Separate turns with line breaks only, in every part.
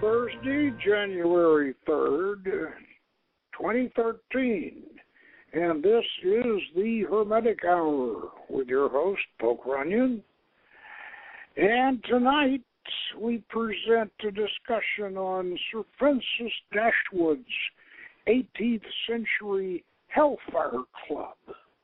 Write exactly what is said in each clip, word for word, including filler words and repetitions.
Thursday, January third, twenty thirteen, and this is the Hermetic Hour with your host, Poke Runyon. And tonight we present a discussion on Sir Francis Dashwood's eighteenth century Hellfire Club.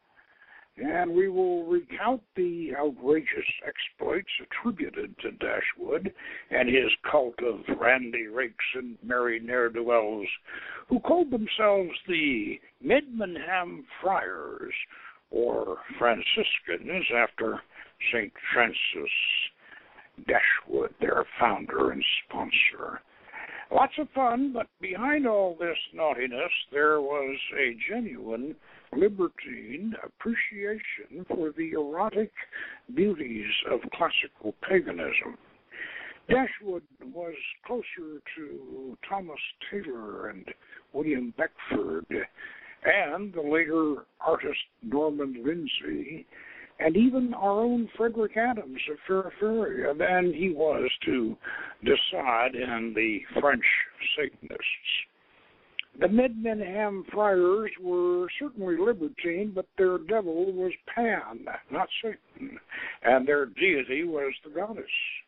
And we will recount the outrageous exploits attributed to Dashwood and his cult of randy rakes and merry ne'er-do-wells who called themselves the Medmenham Friars, or Franciscans, after Saint Francis Dashwood, their founder and sponsor. Lots of fun, but behind all this naughtiness, there was a genuine libertine appreciation for the erotic beauties of classical paganism. Dashwood was closer to Thomas Taylor and William Beckford, and the later artist Norman Lindsay, and even our own Frederick Adams of Feraferia than he was to Desaad and the French Satanists. The Medmenham Friars were certainly libertine, but their devil was Pan, not Satan, and their deity was the goddess.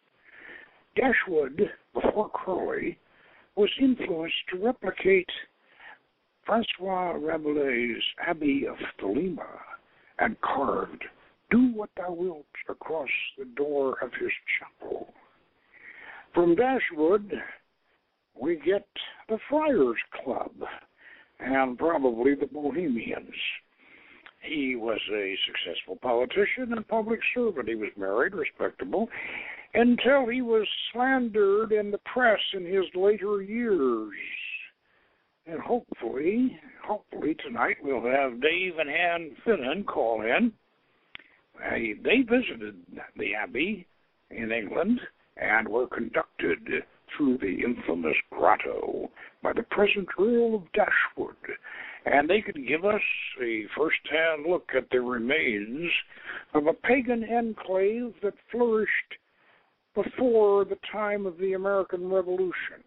Dashwood, before Crowley, was influenced to replicate Francois Rabelais' Abbey of Thelema and carved "Do what thou wilt" across the door of his chapel. From Dashwood, we get the Friars Club, and probably the Bohemians. He was a successful politician and public servant. He was married, respectable, until he was slandered in the press in his later years. And hopefully, hopefully tonight we'll have Dave and Ann Finnan call in. Uh, they visited the Abbey in England and were conducted through the infamous grotto by the present Earl of Dashwood, and they could give us a first-hand look at the remains of a pagan enclave that flourished before the time of the American Revolution.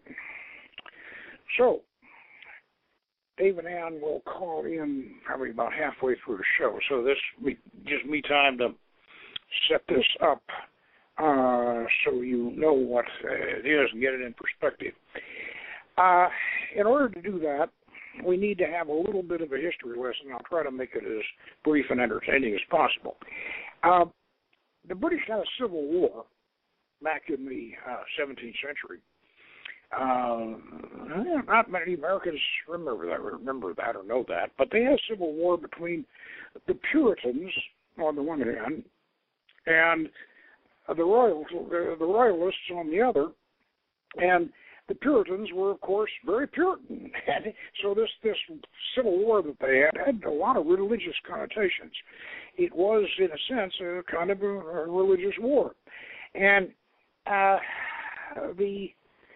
So, Dave and Ann will call in probably about halfway through the show, so this gives me time to set this up uh, so you know what it is and get it in perspective. Uh, in order to do that, we need to have a little bit of a history lesson. I'll try to make it as brief and entertaining as possible. Uh, the British had a civil war back in the uh, seventeenth century. Uh, not many Americans remember that, remember that or know that, but they had a civil war between the Puritans on the one hand and the Royals, the, the Royalists on the other, and the Puritans were, of course, very Puritan. And so this, this civil war that they had had a lot of religious connotations. It was, in a sense, a kind of a, a religious war. And uh, the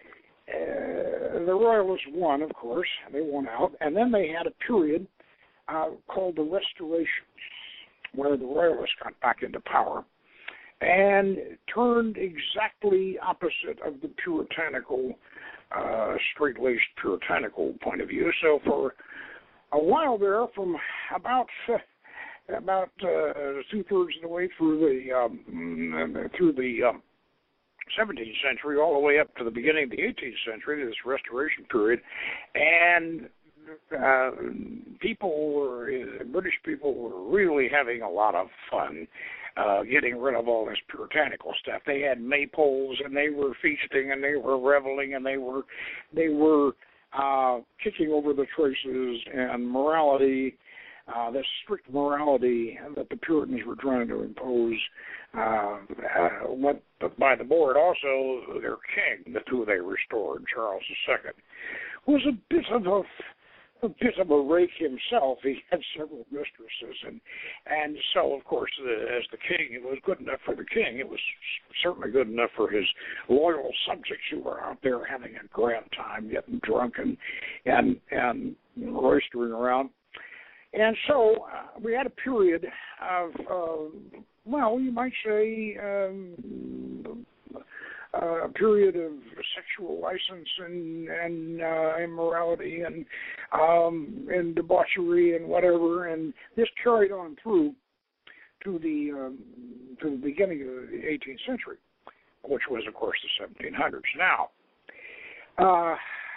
uh, the Royalists won, of course. They won out. And then they had a period uh, called the Restoration, where the Royalists got back into power and turned exactly opposite of the puritanical, uh, straight-laced puritanical point of view. So for a while there, from about uh, about uh, two-thirds of the way through the um, through the um, seventeenth century, all the way up to the beginning of the eighteenth century, this Restoration period, and uh, people were, British people were really having a lot of fun uh, getting rid of all this puritanical stuff. They had maypoles, and they were feasting, and they were reveling, and they were they were uh, kicking over the traces, and morality, uh, this strict morality that the Puritans were trying to impose, uh, uh, went by the board. Also, their king, the who they restored, Charles the Second, was a bit of a a bit of a rake himself. He had several mistresses, and and so, of course, the, as the king, it was good enough for the king. It was certainly good enough for his loyal subjects who were out there having a grand time, getting drunk and and and roistering around. And so uh, we had a period of, uh, well, you might say, um, uh, period of sexual license and and uh, immorality and um, and debauchery and whatever, and this carried on through to the um, to the beginning of the eighteenth century, which was, of course, the seventeen hundreds. Now, uh,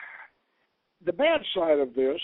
the bad side of this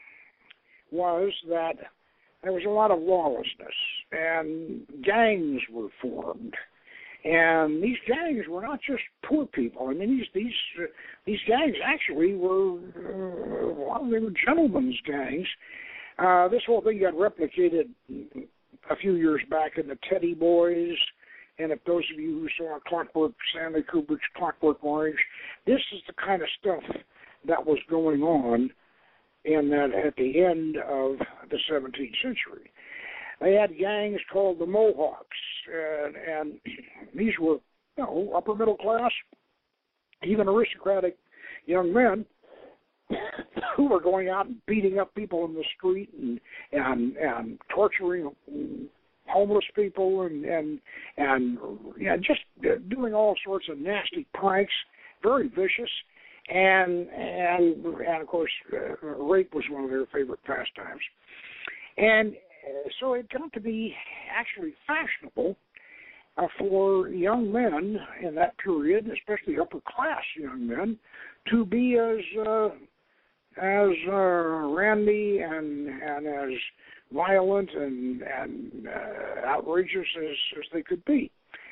was that there was a lot of lawlessness, and gangs were formed. And these gangs were not just poor people. I mean, these these uh, these gangs actually were uh, well, they were gentlemen's gangs. Uh, this whole thing got replicated a few years back in the Teddy Boys. And if those of you who saw Clockwork, Stanley Kubrick's Clockwork Orange, this is the kind of stuff that was going on in that at the end of the seventeenth century. They had gangs called the Mohawks, and, and these were, you know, upper middle class, even aristocratic young men who were going out and beating up people in the street and and, and torturing homeless people and and and yeah, just doing all sorts of nasty pranks, very vicious. And, and and of course, uh, rape was one of their favorite pastimes. And uh, so it got to be actually fashionable uh, for young men in that period, especially upper-class young men, to be as uh, as uh, randy and and as violent and and uh, outrageous as, as they could be.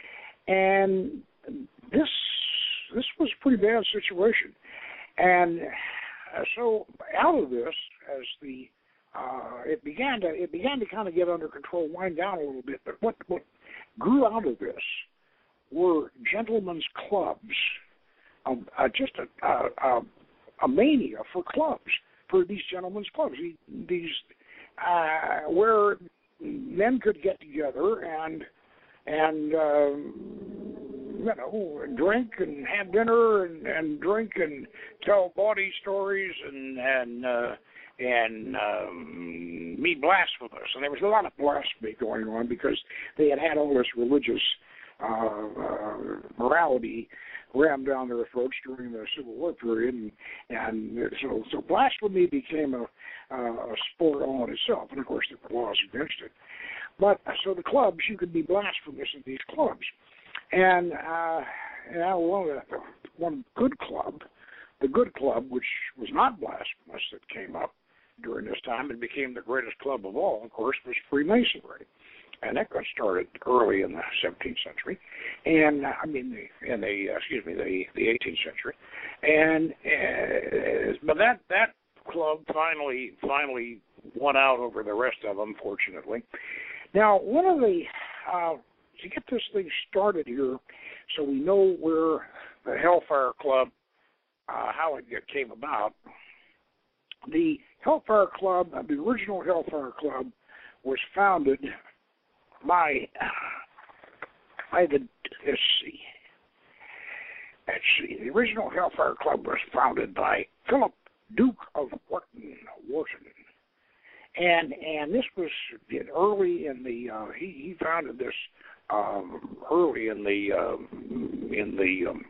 And this this was a pretty bad situation. And uh, so out of this, as the uh, it began to it began to kind of get under control, wind down a little bit. But what what grew out of this were gentlemen's clubs, um, uh, just a, a, a mania for clubs, for these gentlemen's clubs, these uh, where men could get together and and. Um, you know, drink and have dinner and, and drink and tell bawdy stories and and uh, and um, be blasphemous. And there was a lot of blasphemy going on because they had had all this religious uh, uh, morality rammed down their throats during the Civil War period, and, and so so blasphemy became a, uh, a sport all in itself. And of course, there were laws against it. But so the clubs, you could be blasphemous in these clubs. And uh, you know, one, of the, one good club, the good club, which was not blasphemous, that came up during this time and became the greatest club of all, of course, was Freemasonry. And that got started early in the seventeenth century, and I mean, the, in the uh, excuse me, the, the eighteenth century. And uh, but that that club finally finally won out over the rest of them, fortunately. Now, one of the uh, to get this thing started here, so we know where the Hellfire Club, uh, how it came about. The Hellfire Club, uh, the original Hellfire Club, was founded by, by the, let's see, let's see, the original Hellfire Club was founded by Philip, Duke of Wharton, Wharton. And and this was early in the, uh, he, he founded this Um, early in the um, in the um,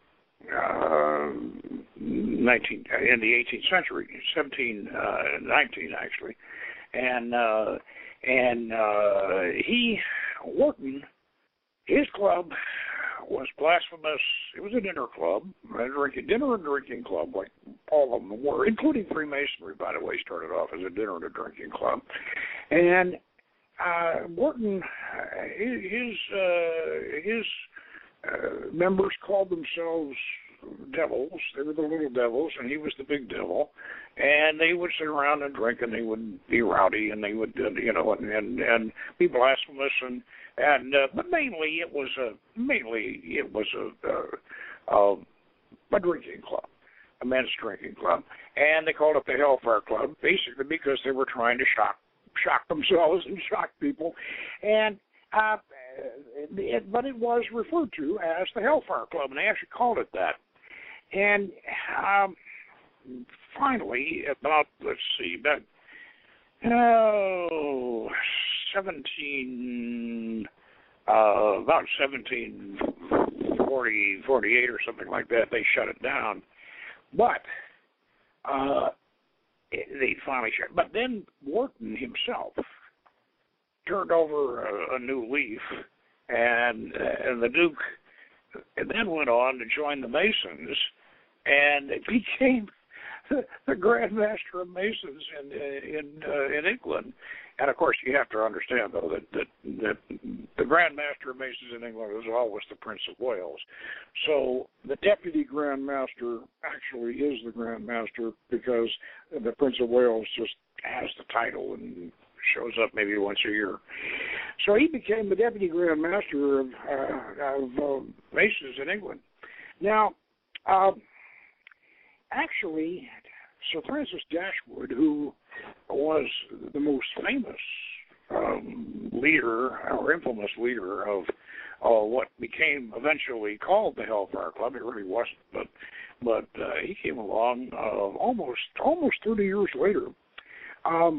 uh, nineteen in the eighteenth century, seventeen nineteen actually, and uh, and uh, he Wharton, his club was blasphemous. It was a dinner club, a drinking dinner and drinking club, like all of them were, including Freemasonry, by the way, started off as a dinner and a drinking club, and. Uh, Wharton, uh, his uh, his uh, members called themselves devils. They were the little devils, and he was the big devil. And they would sit around and drink, and they would be rowdy, and they would, uh, you know, and, and and be blasphemous, and and uh, but mainly it was a mainly it was a a, a a drinking club, a men's drinking club, and they called it the Hellfire Club, basically because they were trying to shock. shock themselves and shock people, and uh, it, but it was referred to as the Hellfire Club, and they actually called it that. And um, finally, about let's see, about oh, seventeen, uh, about seventeen forty, forty-eight or something like that, they shut it down. But uh, they finally shut. But then Wharton himself turned over a, a new leaf, and uh, and the Duke and then went on to join the Masons, and it became the, the Grand Master of Masons in in uh, in England. And of course, you have to understand though that that, that the Grand Master of Masons in England was always the Prince of Wales. So the Deputy Grand Master actually is the Grand Master because the Prince of Wales just has the title and shows up maybe once a year. So he became the Deputy Grand Master of, uh, of uh, Masons in England. Now, uh, actually, Sir Francis Dashwood, who was the most famous um, leader or infamous leader of uh, what became eventually called the Hellfire Club, it really wasn't, but but uh, he came along uh, almost almost thirty years later, um,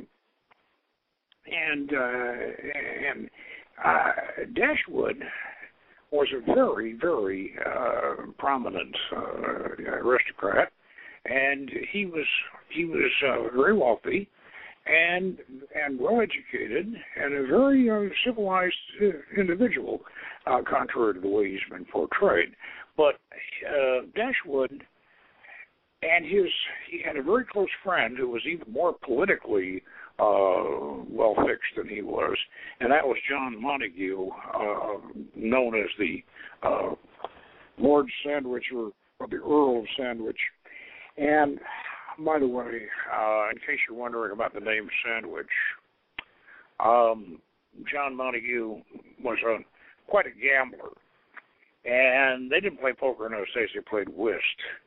and uh, and uh, Dashwood was a very very uh, prominent uh, aristocrat. And he was he was uh, very wealthy, and and well educated, and a very uh, civilized uh, individual, uh, contrary to the way he's been portrayed. But uh, Dashwood and his he had a very close friend who was even more politically uh, well fixed than he was, and that was John Montagu, uh, known as the uh, Lord Sandwich or, or the Earl of Sandwich. And, by the way, uh, in case you're wondering about the name Sandwich, um, John Montagu was a, quite a gambler. And they didn't play poker in those days, they played whist.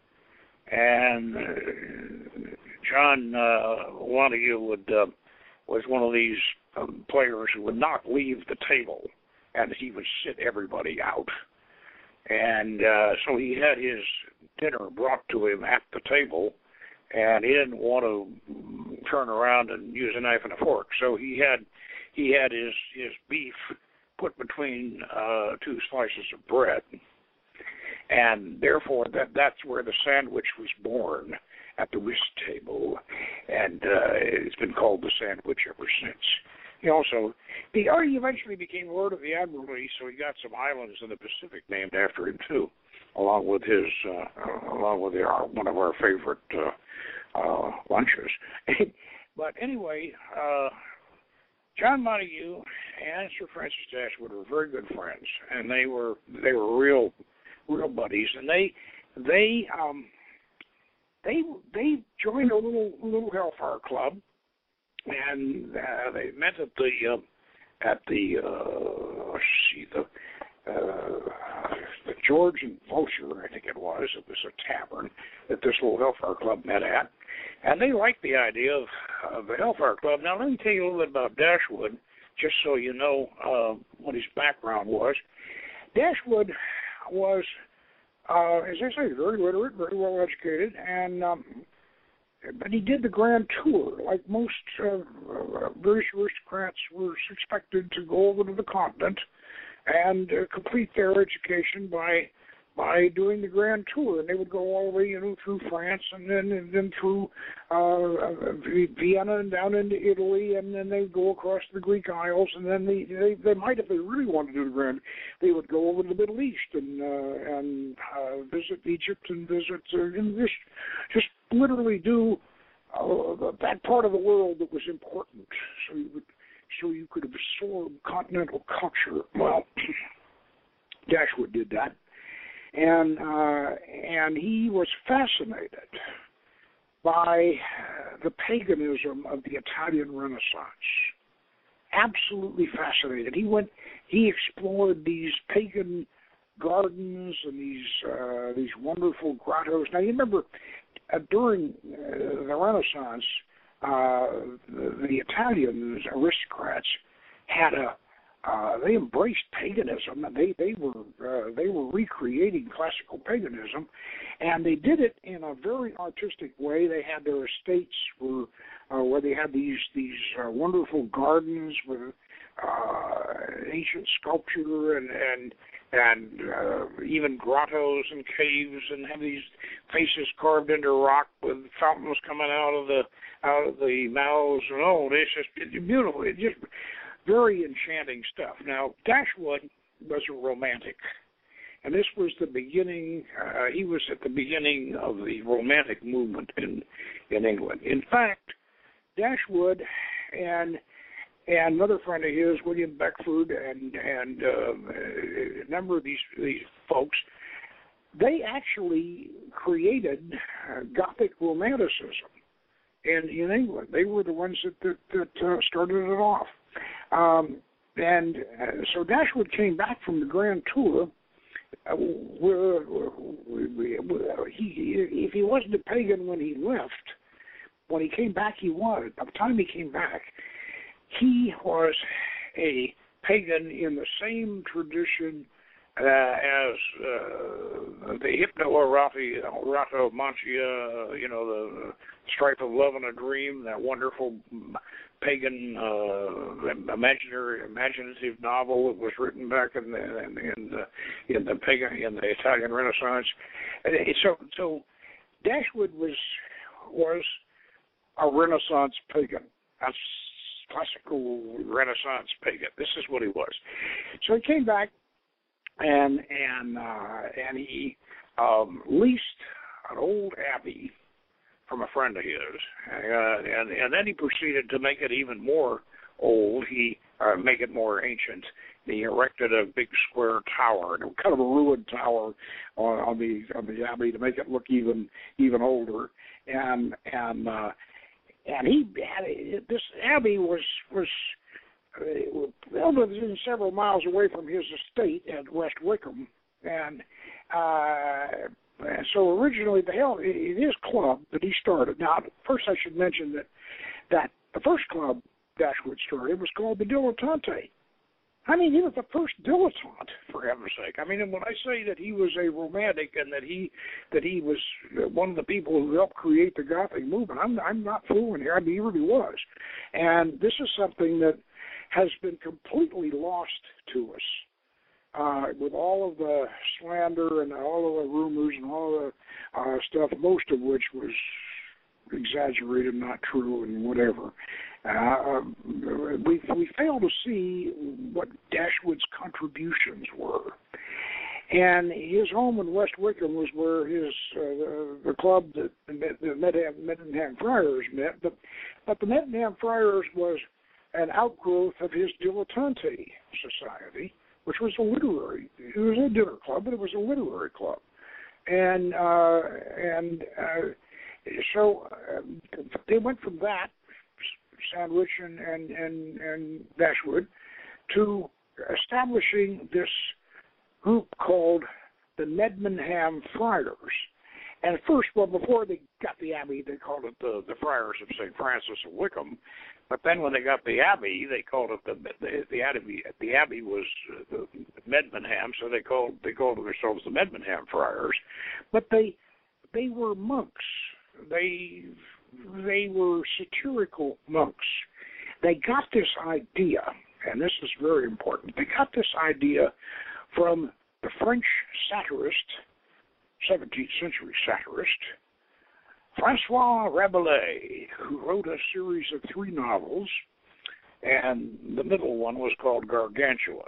And uh, John uh, Montagu would, uh, was one of these um, players who would not leave the table, and he would sit everybody out. And uh, so he had his dinner brought to him at the table, and he didn't want to turn around and use a knife and a fork. So he had he had his, his beef put between uh, two slices of bread, and therefore that that's where the sandwich was born, at the whist table, and uh, it's been called the Sandwich ever since. He also, he eventually became Lord of the Admiralty, so he got some islands in the Pacific named after him too, along with his, uh, along with our, one of our favorite uh, uh, lunches. But anyway, uh, John Montagu and Sir Francis Dashwood were very good friends, and they were they were real, real buddies, and they they um, they they joined a little little Hellfire Club. And uh, they met at the uh, at the uh, let's see the uh, the George and Vulture, I think it was. It was a tavern that this little Hellfire Club met at, and they liked the idea of, of the Hellfire Club. Now let me tell you a little bit about Dashwood, just so you know uh, what his background was. Dashwood was, uh, as I say, very literate, very well educated, and um, but he did the grand tour, like most uh, uh, British aristocrats were expected to go over to the continent and uh, complete their education by by doing the grand tour. And they would go all the way, you know, through France and then and then through uh, Vienna and down into Italy, and then they'd go across the Greek Isles, and then they they, they might, if they really wanted to do the grand, they would go over to the Middle East and uh, and uh, visit Egypt and visit uh, and just just literally do uh, that part of the world that was important, so you would so you could absorb continental culture. Well, Dashwood did that. And uh, and he was fascinated by the paganism of the Italian Renaissance. Absolutely fascinated. He went. He explored these pagan gardens and these uh, these wonderful grottos. Now you remember uh, during uh, the Renaissance, uh, the, the Italian aristocrats had a. Uh, they embraced paganism, and they they were uh, they were recreating classical paganism, and they did it in a very artistic way. They had their estates where uh, where they had these these uh, wonderful gardens with uh, ancient sculpture and and and uh, even grottos and caves, and have these faces carved into rock with fountains coming out of the out of the mouths, and oh, it's just it's beautiful. It's just very enchanting stuff. Now, Dashwood was a romantic, and this was the beginning. Uh, he was at the beginning of the romantic movement in in England. In fact, Dashwood and and another friend of his, William Beckford, and and uh, a number of these these folks, they actually created uh, Gothic Romanticism in in England. They were the ones that that, that uh, started it off. Um, and uh, so Dashwood came back from the Grand Tour. Uh, where, where, where he, if he wasn't a pagan when he left, when he came back, he was. By the time he came back, he was a pagan in the same tradition uh, as uh, the Hypno-Erotomachia, you know, the Strife of Love and a Dream, that wonderful pagan uh, imaginary imaginative novel that was written back in the in, in the in the pagan in the Italian Renaissance. So so Dashwood was was a Renaissance pagan, a classical Renaissance pagan. This is what he was. So he came back and and uh, and he um, leased an old abbey from a friend of his, uh, and and then he proceeded to make it even more old. He uh, make it more ancient. He erected a big square tower, kind of a ruined tower, on, on the on the abbey to make it look even even older. And and uh, and he had this abbey was was uh, well, within several miles away from his estate at West Wickham, and. Uh, So originally, the hell, it is club that he started. Now, first I should mention that that the first club Dashwood started was called the Dilettante. I mean, he was the first dilettante, for heaven's sake. I mean, and when I say that he was a romantic and that he that he was one of the people who helped create the Gothic movement, I'm I'm not fooling here. I mean, he really was. And this is something that has been completely lost to us. Uh, with all of the slander and all of the rumors and all the uh, stuff, most of which was exaggerated, not true, and whatever. Uh, we we fail to see what Dashwood's contributions were. And his home in West Wickham was where his uh, the club that the Medmenham Friars met, but but the Medmenham Friars was an outgrowth of his Dilettante Society, which was a literary, it was a dinner club, but it was a literary club. And uh, and uh, so uh, they went from that, Sandwich and, and, and, and Dashwood, to establishing this group called the Medmenham Friars. And at first, well, before they got the Abbey, they called it the, the Friars of Saint Francis of Wickham. But then when they got the Abbey, they called it the the, the Abbey. The Abbey was the Medmenham, so they called they called themselves the Medmenham Friars. But they they were monks. They they were satirical monks. They got this idea, and this is very important. They got this idea from the French satirist, seventeenth century satirist, Francois Rabelais, who wrote a series of three novels, and the middle one was called Gargantua.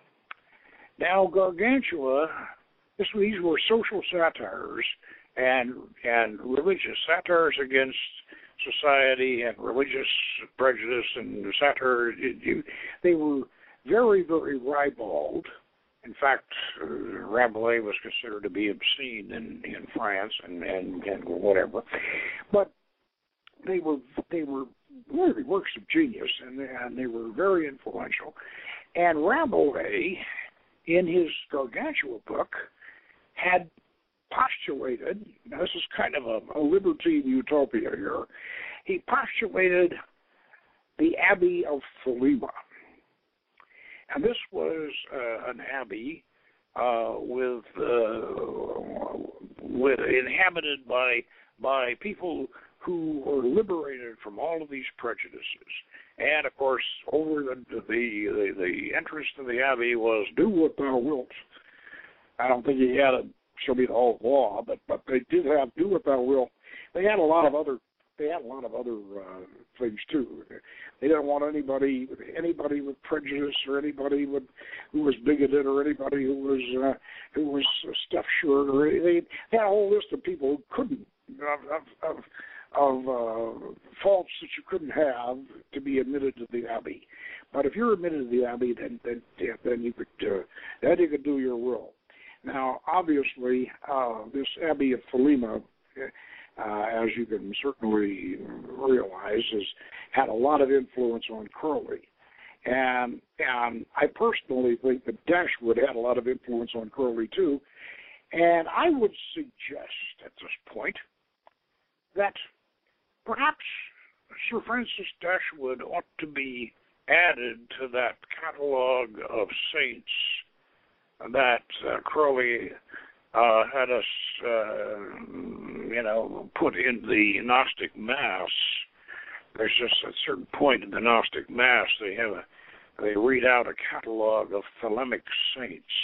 Now, Gargantua, this, these were social satires and and religious satires against society and religious prejudice and satire. They were very, very ribald. In fact, uh, Rabelais was considered to be obscene in, in France and, and, and whatever. But they were they were really works of genius, and, and they were very influential. And Rabelais, in his Gargantua book, had postulated, now this is kind of a, a libertine utopia here, he postulated the Abbey of Thelema. And this was uh, an abbey uh, with uh, with inhabited by by people who were liberated from all of these prejudices. And, of course, over the the, the, the entrance to the Abbey was, do what thou wilt. I don't think he had a, show me the whole law, but, but they did have do what thou wilt. They had a lot of other They had a lot of other uh, things too. They didn't want anybody, anybody with prejudice, or anybody with who was bigoted, or anybody who was uh, who was stuffed short. Or they, they had a whole list of people who couldn't of of, of uh, faults that you couldn't have to be admitted to the Abbey. But if you're admitted to the Abbey, then then then you could uh, then you could do your will. Now, obviously, uh, this Abbey of Thelema, Uh, as you can certainly realize, has had a lot of influence on Crowley. And and I personally think that Dashwood had a lot of influence on Crowley, too. And I would suggest at this point that perhaps Sir Francis Dashwood ought to be added to that catalog of saints that uh, Crowley Uh, had us, uh, you know, put in the Gnostic Mass. There's just a certain point in the Gnostic Mass, they have a, they read out a catalog of Thelemic saints,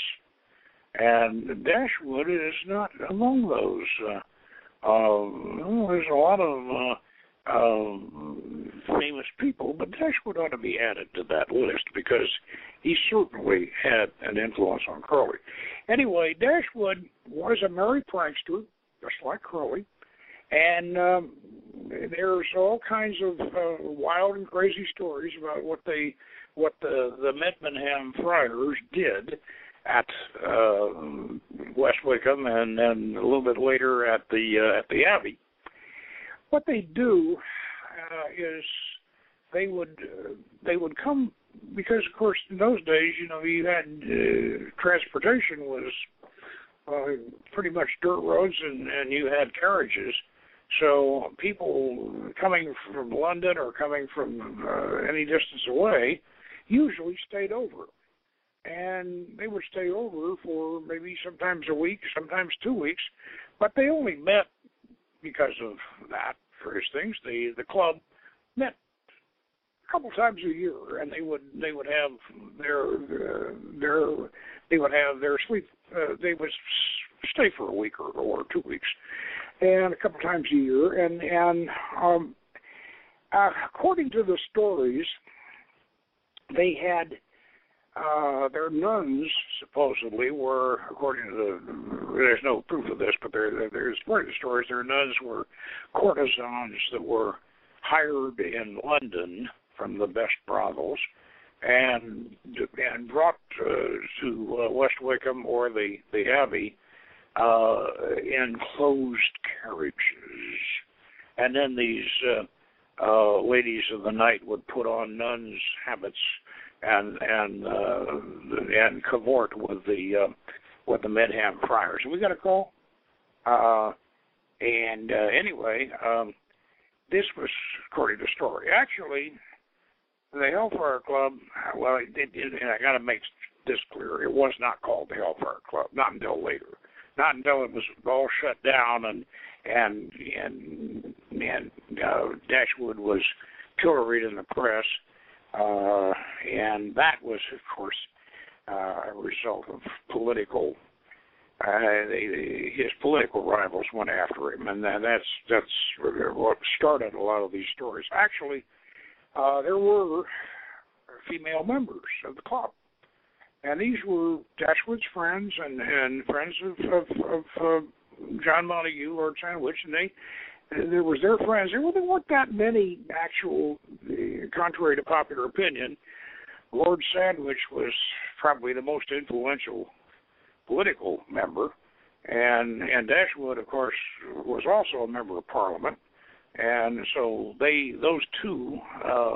and Dashwood is not among those. Uh, uh, well, there's a lot of uh, uh, famous people, but Dashwood ought to be added to that list because he certainly had an influence on Crowley. Anyway, Dashwood was a merry prankster, just like Crowley, and um, there's all kinds of uh, wild and crazy stories about what they, what the the Medmenham friars did at uh, West Wickham, and then a little bit later at the uh, at the Abbey. What they do uh, is they would uh, they would come. Because, of course, in those days, you know, you had uh, transportation was uh, pretty much dirt roads, and, and you had carriages. So people coming from London or coming from uh, any distance away usually stayed over. And they would stay over for maybe sometimes a week, sometimes two weeks. But they only met because of that, various things. The, the club met couple times a year, and they would they would have their uh, their they would have their sleep. Uh, they would stay for a week or, or two weeks, and a couple times a year. And and um, uh, according to the stories, they had uh, their nuns supposedly were, according to the, there's no proof of this, but there there's part of the stories. Their nuns were courtesans that were hired in London from the best brothels, and and brought uh, to uh, West Wickham or the the Abbey uh, in closed carriages, and then these uh, uh, ladies of the night would put on nuns' habits and and uh, and cavort with the uh, with the Medham friars. And we got a call, uh, and uh, anyway, um, this was according to story. Actually, the Hellfire Club, well, it, it, and I got to make this clear, it was not called the Hellfire Club, not until later. Not until it was all shut down and and and, and uh, Dashwood was pilloried in the press, uh, and that was, of course, uh, a result of political. Uh, they, his political rivals went after him, and that's that's what started a lot of these stories. Actually, Uh, there were female members of the club, and these were Dashwood's friends and, and friends of, of, of uh, John Montague, Lord Sandwich, and they there was their friends. There weren't that many actual, uh, contrary to popular opinion. Lord Sandwich was probably the most influential political member, and and Dashwood, of course, was also a member of Parliament. And so they, those two, uh,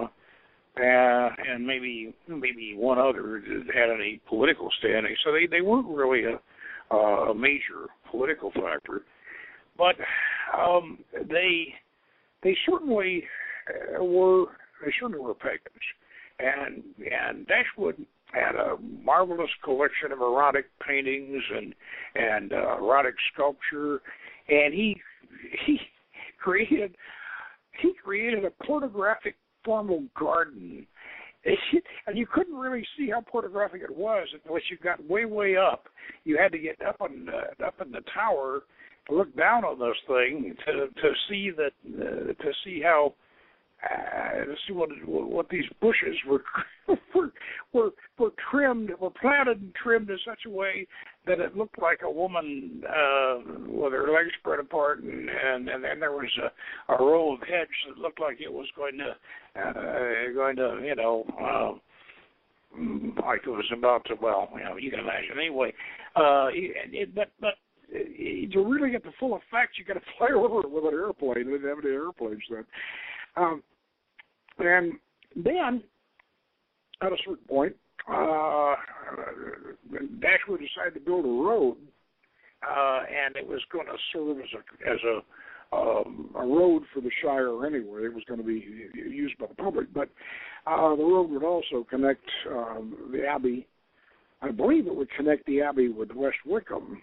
uh, and maybe maybe one other had any political standing. So they, they weren't really a, uh, a major political factor, but um, they they certainly were they certainly were pagans. And and Dashwood had a marvelous collection of erotic paintings and and uh, erotic sculpture, and he he. created he created a pornographic formal garden. And you couldn't really see how pornographic it was unless you got way, way up. You had to get up on uh, up in the tower to look down on those things to to see that uh, to see how uh, to see what what these bushes were were were were trimmed, were planted and trimmed in such a way that it looked like a woman uh, with her legs spread apart, and and, and then there was a, a row of hedge that looked like it was going to uh, going to you know uh, like it was about to, well, you know, you can imagine anyway. Uh, it, but but to really get the full effect, you got to fly over it with an airplane. They didn't have any airplanes then. Um, and then at a certain point, uh, Dashwood decided to build a road, uh, and it was going to serve as a as a um, a road for the Shire anyway. It was going to be used by the public, but uh, the road would also connect um, the Abbey. I believe it would connect the Abbey with West Wickham.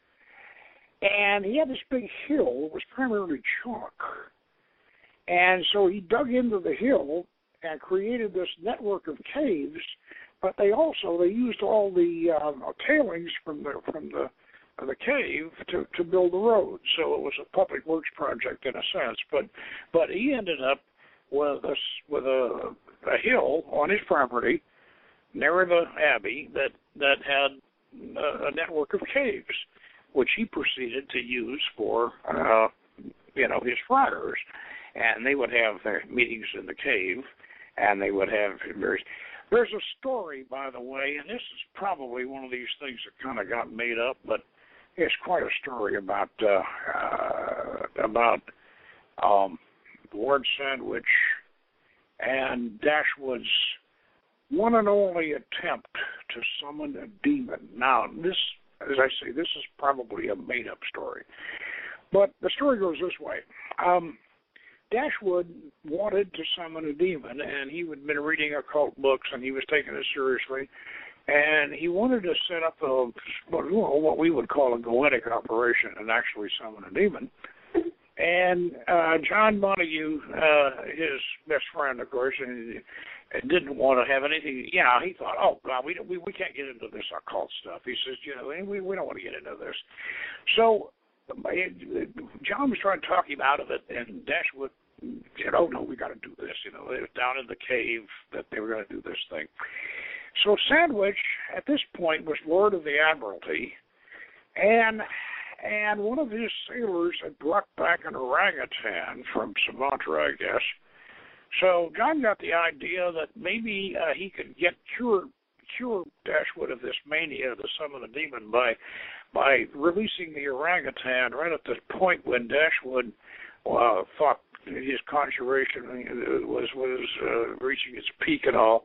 And he had this big hill that was primarily chalk. And so he dug into the hill and created this network of caves, but they also, they used all the um, tailings from the from the uh, the cave to, to build the road. So it was a public works project in a sense. But but he ended up with a, with a, a hill on his property near the Abbey that, that had a, a network of caves, which he proceeded to use for, uh, you know, his friars. And they would have their meetings in the cave, and they would have various... There's a story, by the way, and this is probably one of these things that kind of got made up, but it's quite a story about uh, uh, about um, Lord Sandwich and Dashwood's one and only attempt to summon a demon. Now, this, as I say, this is probably a made-up story, but the story goes this way. Um, Dashwood wanted to summon a demon, and he had been reading occult books, and he was taking it seriously, and he wanted to set up a what we would call a goetic operation and actually summon a demon. And uh, John Montague, uh, his best friend, of course, and didn't want to have anything. Yeah, he thought, oh God, we we we can't get into this occult stuff. He says, you know, we we don't want to get into this. So John was trying to talk him out of it, and Dashwood said, oh, no, we got to do this. You know, it was down in the cave that they were going to do this thing. So Sandwich, at this point, was Lord of the Admiralty, and and one of his sailors had brought back an orangutan from Sumatra, I guess. So John got the idea that maybe uh, he could get cure cure Dashwood of this mania to summon a demon by by releasing the orangutan right at the point when Dashwood uh, thought his conjuration was was uh, reaching its peak and all.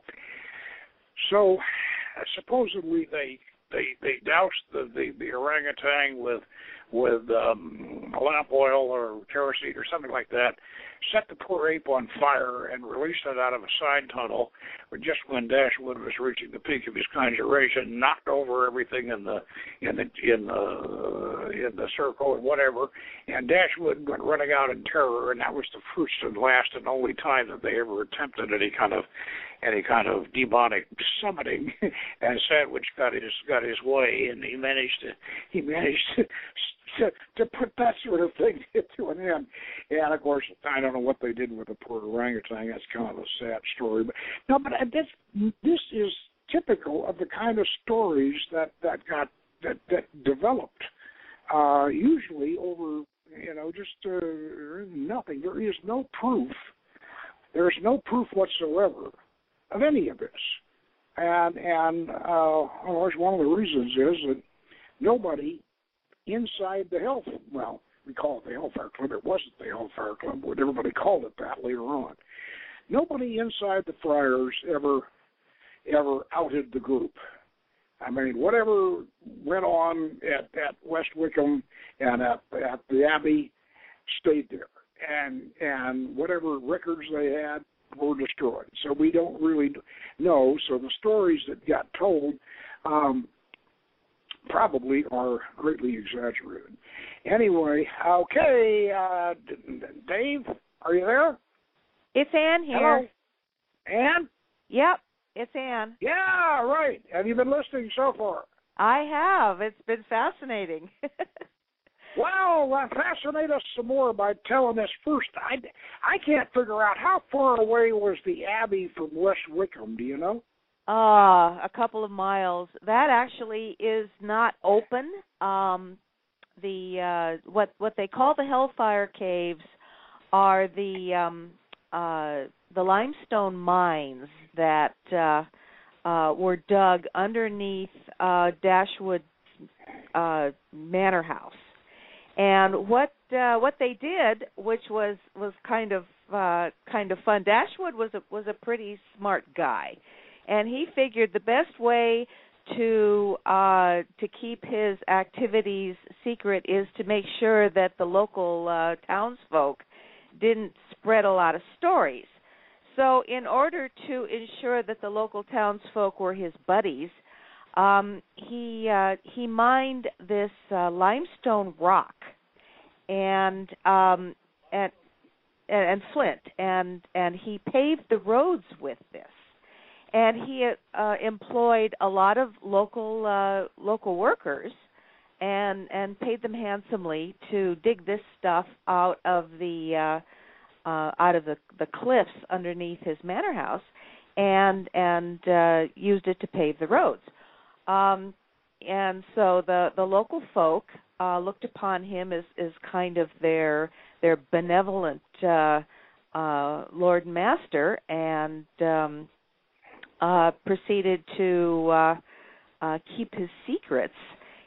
So uh, supposedly they they they doused the, the, the orangutan with with um, lamp oil or kerosene or something like that, set the poor ape on fire and released it out of a side tunnel. But just when Dashwood was reaching the peak of his conjuration, knocked over everything in the in the in the in the circle or whatever, and Dashwood went running out in terror. And that was the first and last and only time that they ever attempted any kind of any kind of demonic summoning. And Sandwich got his got his way, and he managed to he managed to. To, to put that sort of thing to an end. And, of course, I don't know what they did with the poor orangutan. That's kind of a sad story. But no, but this, this is typical of the kind of stories that, that got that, that developed, uh, usually over, you know, just uh, nothing. There is no proof. There is no proof whatsoever of any of this. And, and uh, of course, one of the reasons is that nobody inside the Hell, well, we call it the Hellfire Club. It wasn't the Hellfire Club, but everybody called it that later on. Nobody inside the Friars ever, ever outed the group. I mean, whatever went on at, at West Wickham and at, at the Abbey stayed there, and and whatever records they had were destroyed. So we don't really know. So the stories that got told. Um, probably are greatly exaggerated. Anyway, okay, uh, Dave, are you there?
It's Ann here.
Hello? Ann?
Yep, it's Ann.
Yeah, right. Have you been listening so far?
I have. It's been fascinating.
Well, uh, fascinate us some more by telling us first. I, I can't figure out how far away was the Abbey from West Wickham, do you know?
Ah, uh, a couple of miles. That actually is not open. Um, the uh, what what they call the Hellfire Caves are the um, uh, the limestone mines that uh, uh, were dug underneath uh, Dashwood uh, Manor House. And what uh, what they did, which was, was kind of uh, kind of fun. Dashwood was a was a pretty smart guy, and he figured the best way to uh, to keep his activities secret is to make sure that the local uh, townsfolk didn't spread a lot of stories. So, in order to ensure that the local townsfolk were his buddies, Um, he uh, he mined this uh, limestone rock and um, and and flint, and and he paved the roads with this. And he uh, employed a lot of local uh, local workers, and and paid them handsomely to dig this stuff out of the uh, uh, out of the, the cliffs underneath his manor house, and and uh, used it to pave the roads. Um, and so the, the local folk uh, looked upon him as, as kind of their their benevolent uh, uh, Lord and Master, and um, uh, proceeded to uh, uh, keep his secrets.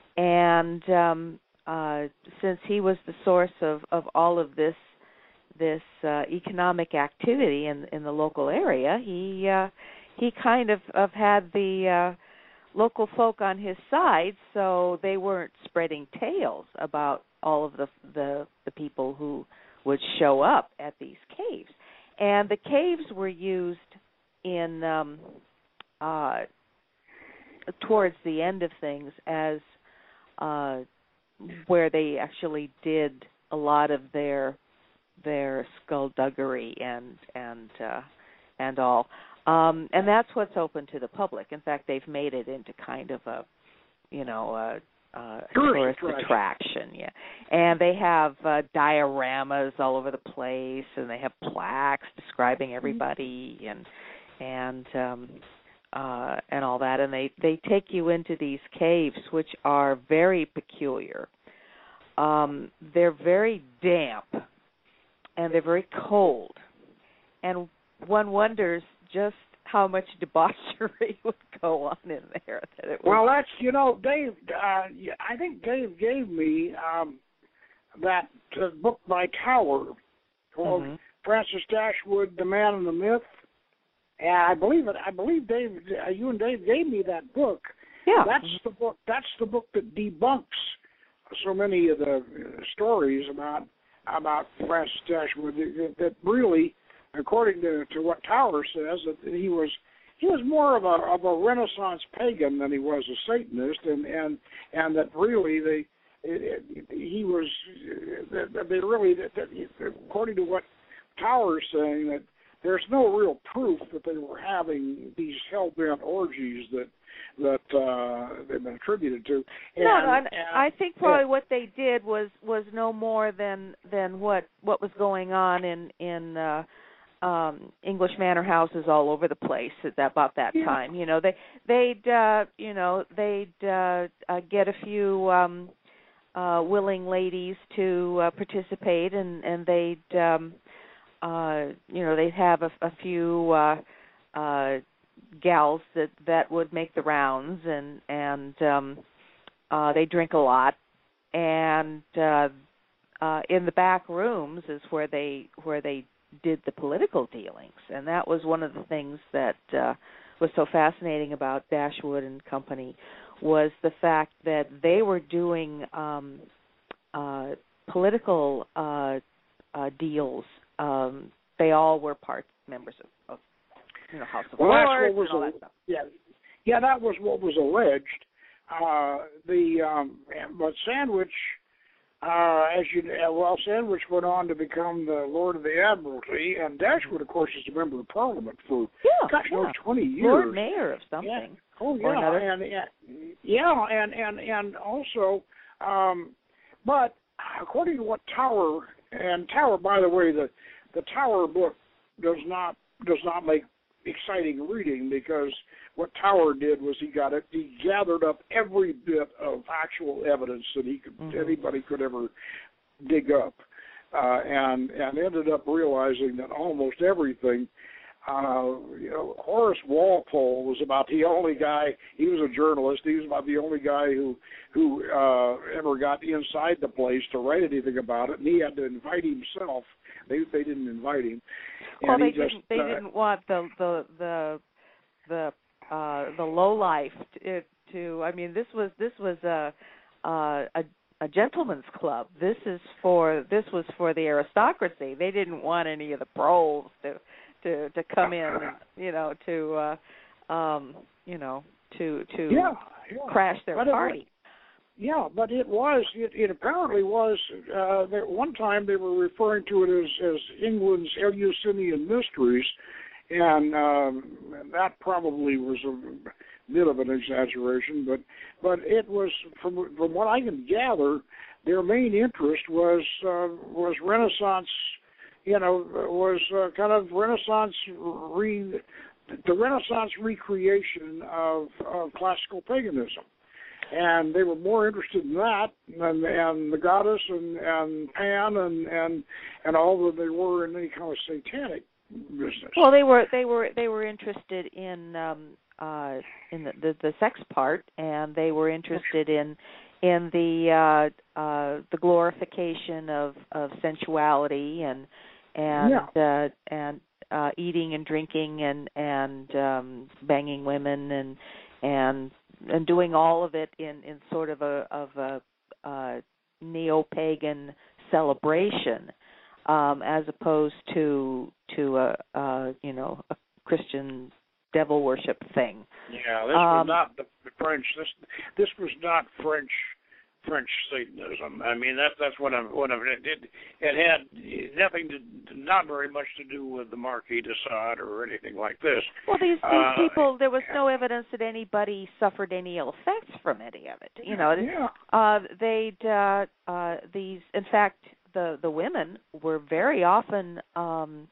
And um, uh, since he was the source of, of all of this this uh, economic activity in in the local area, he uh, he kind of, of had the uh, local folk on his side, so they weren't spreading tales about all of the, the the people who would show up at these caves. And the caves were used in um, uh, towards the end of things as uh, where they actually did a lot of their their skullduggery and and uh, and all. Um, and that's what's open to the public. In fact, they've made it into kind of a, you know, a, a tourist attraction. Yeah, and they have uh, dioramas all over the place, and they have plaques describing everybody and and um, uh, and all that. And they, they take you into these caves, which are very peculiar. Um, they're very damp, and they're very cold, and one wonders just how much debauchery would go on in there. That it was...
Well, that's, you know, Dave, uh, I think Dave gave me um, that uh, book by Tower called mm-hmm. Francis Dashwood, The Man and the Myth. And I believe it. I believe Dave, uh, you and Dave gave me that book.
Yeah.
That's the book. That's the book that debunks so many of the uh, stories about about Francis Dashwood that, that really, according to, to what Tower says, that he was he was more of a of a Renaissance pagan than he was a Satanist, and and, and that really they it, it, he was that they really that, that, according to what Tower is saying, that there's no real proof that they were having these hell-bent orgies that that uh, they've been attributed to. And,
no, no, and
and,
I think probably
yeah.
what they did was, was no more than than what, what was going on in in uh, um, English manor houses all over the place at that, about that
yeah.
time. You know, they they'd uh, you know they'd uh, uh, get a few um, uh, willing ladies to uh, participate, and and they'd. Um, Uh, you know, they'd have a, a few uh, uh, gals that, that would make the rounds, and and um, uh, they drink a lot. And uh, uh, in the back rooms is where they where they did the political dealings, and that was one of the things that uh, was so fascinating about Dashwood and Company, was the fact that they were doing um, uh, political uh, uh, deals. Um, they all were part members of, of you know, House of
well,
Lords
that's what was
and all
a,
that stuff.
Yeah, yeah, that was what was alleged. Uh, the um, but Sandwich uh, as you uh, well said, which went on to become the Lord of the Admiralty. And Dashwood, of course, is a member of Parliament for,
yeah,
gosh,
yeah.
no, twenty years.
Lord Mayor of something.
Yeah. Oh,
or
yeah.
another.
And, and, yeah, and, and, and also, um, but according to what Tower, and Tower, by the way, the, the Tower book does not does not make exciting reading, because what Tower did was he got it. He gathered up every bit of actual evidence that he could mm-hmm. anybody could ever dig up, uh, and and ended up realizing that almost everything. Uh, you know, Horace Walpole was about the only guy. He was a journalist. He was about the only guy who who uh, ever got inside the place to write anything about it, and he had to invite himself. They they didn't invite him.
Well,
and
they
he
didn't.
Just,
they
uh,
didn't want the the the the uh, the low life to, to. I mean, this was this was a uh, a a gentleman's club. This is for this was for the aristocracy. They didn't want any of the pros to. To, to come in, and, you know, to uh, um, you know, to to
yeah, yeah.
crash their
but
party.
It, yeah, but it was it, it apparently was. Uh, at one time they were referring to it as, as England's Eleusinian Mysteries, and um, that probably was a bit of an exaggeration. But but it was from from what I can gather, their main interest was uh, was Renaissance. You know, was uh, kind of Renaissance, re, the Renaissance recreation of, of classical paganism. And they were more interested in that and, and the goddess and, and Pan and, and and all that they were in any kind of satanic business.
Well, they were they were they were interested in um, uh, in the, the the sex part, and they were interested in in the uh, uh, the glorification of, of sensuality and and
yeah.
uh, and uh, eating and drinking and and um, banging women and and and doing all of it in, in sort of a of a uh, neo-pagan celebration, um, as opposed to to a, a you know a Christian devil worship thing.
Yeah, this
um,
was not the French. This this was not French. French Satanism. I mean, that, that's what I'm. What I'm. It, it, it had nothing to, not very much to do with the Marquis de Sade or anything like this.
Well, these, these
uh,
people, there was no evidence that anybody suffered any ill effects from any of it. You know,
yeah.
uh, they'd uh, uh, these. In fact, the the women were very often um,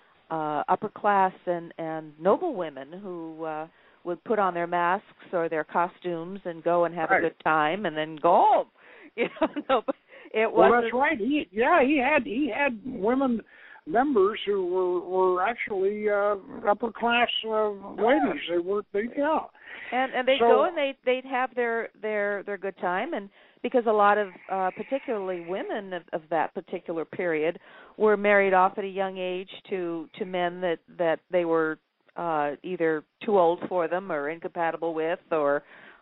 uh, upper class and and noble women who. Uh, would put on their masks or their costumes and go and have
right.
a good time and then go home. You know, it was.
Well, that's right. He, yeah, he had he had women members who were were actually uh, upper class uh, ladies. They were they yeah.
And and they'd
so,
go and they they'd have their their their good time, and because a lot of uh, particularly women of, of that particular period were married off at a young age to to men that that they were. Uh, either too old for them or incompatible with or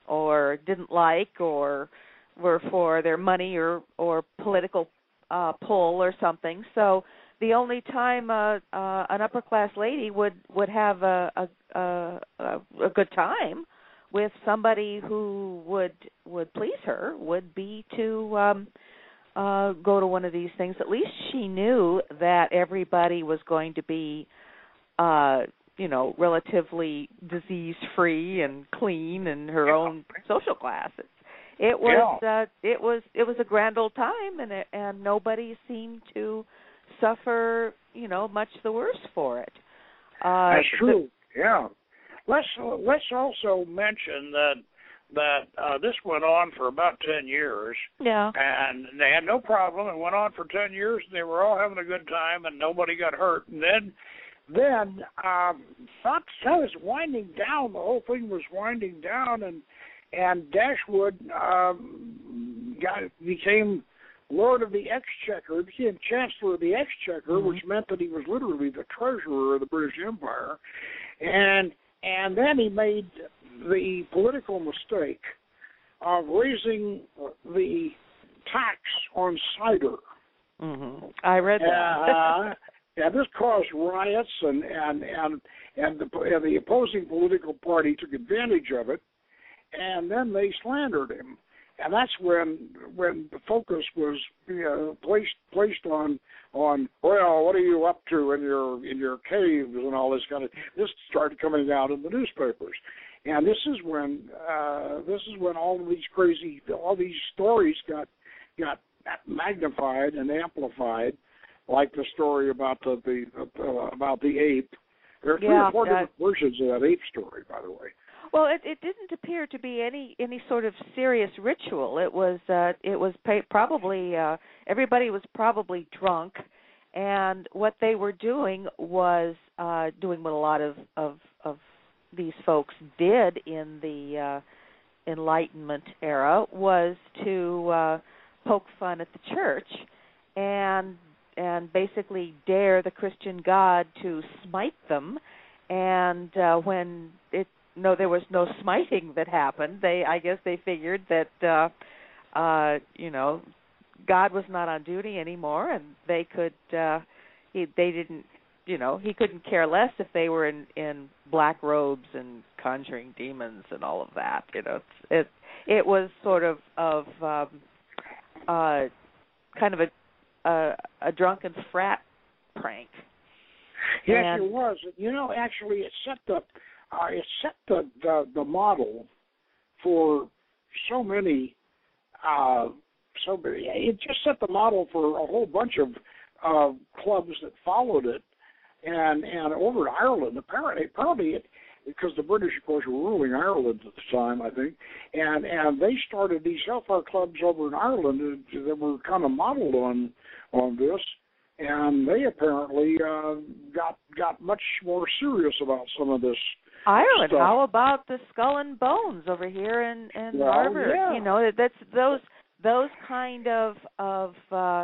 or didn't like or were for their money or, or political uh, pull or something. So the only time uh, uh, an upper-class lady would, would have a, a, a, a good time with somebody who would would please her would be to um, uh, go to one of these things. At least she knew that everybody was going to be uh, you know, relatively disease-free and clean in her own social classes. It was
yeah.
uh, it was it was a grand old time, and it, and nobody seemed to suffer, you know, much the worse for it. Uh,
That's true.
The,
yeah. Let's uh, let's also mention that that uh, this went on for about ten years.
Yeah.
And they had no problem. It went on for ten years. And they were all having a good time, and nobody got hurt. And then. Then, um, that was winding down. The whole thing was winding down, and and Dashwood um, got became Lord of the Exchequer, became Chancellor of the Exchequer, mm-hmm. which meant that he was literally the treasurer of the British Empire. And and then he made the political mistake of raising the tax on cider.
Mm-hmm. I read that.
uh, And this caused riots, and and and and the, and the opposing political party took advantage of it, and then they slandered him. and that's when when the focus was you know, placed placed on on well, what are you up to in your in your caves and all this kind of. This started coming out in the newspapers, and this is when uh, this is when all of these crazy all these stories got got magnified and amplified, like the story about the the uh, about the ape. There are three
yeah,
or four
uh,
different versions of that ape story, by the way.
Well, it, it didn't appear to be any, any sort of serious ritual. It was uh, it was pay, probably uh, everybody was probably drunk, and what they were doing was uh, doing what a lot of, of of these folks did in the uh, Enlightenment era was to uh, poke fun at the church and and basically dare the Christian God to smite them. And uh, when it no, there was no smiting that happened. They, I guess, they figured that, uh, uh, you know, God was not on duty anymore, and they could, uh, he, they didn't, you know, he couldn't care less if they were in, in black robes and conjuring demons and all of that. You know, it's, it it was sort of of um, uh, kind of a, a a drunken frat prank.
Yes,
and,
it was. You know, actually, it set the uh, it set the, the the model for so many. Uh, so many. It just set the model for a whole bunch of uh, clubs that followed it, and and over in Ireland, apparently, apparently it, because the British, of course, were ruling Ireland at the time, I think, and and they started these hellfire clubs over in Ireland that were kind of modeled on on this. And they apparently uh, got got much more serious about some of this
Ireland.
stuff.
How about the Skull and Bones over here in, in
well,
Harvard?
Yeah.
You know, that's those those kind of of uh,